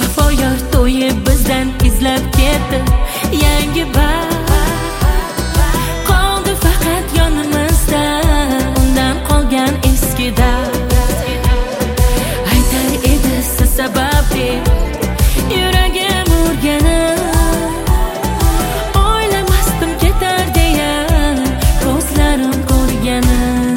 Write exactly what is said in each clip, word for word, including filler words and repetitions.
Zifoyor to'yi bizdan izlab ketdi yangi baxt. Qoldi faqat yonimizda undan qolgan eski dard. Aytar edi siz sababli yuragim urganib, o'ylamasdim ketar deya ko'zlarim ko'rganim.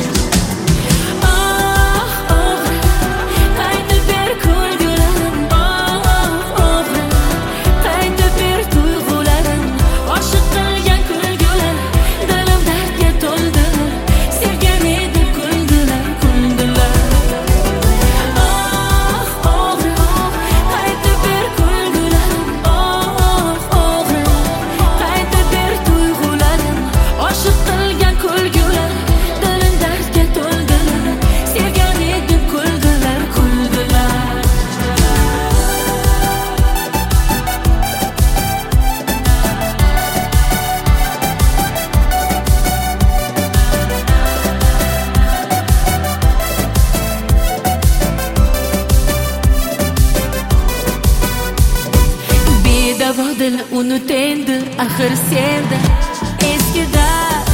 Dil unutendi axir senda eski dard.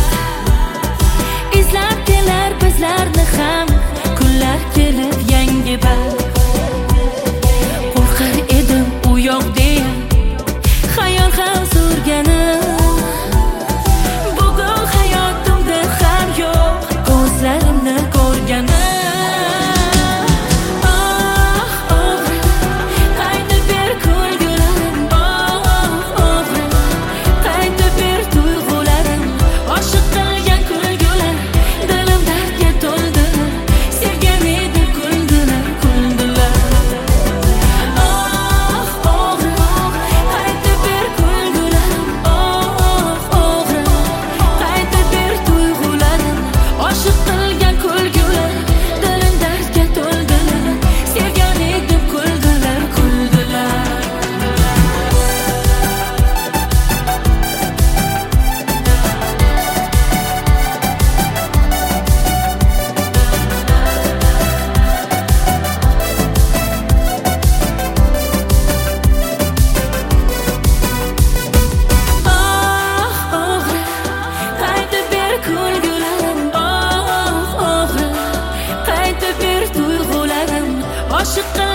Izlab kelar bizlarni ham kunlar kelib yangi baxt. Qo'rqar edim u yoq deya xayol ham surganim. Bugun hayotimda ham yo'q ko'zlarimni ko'rganim. Aşık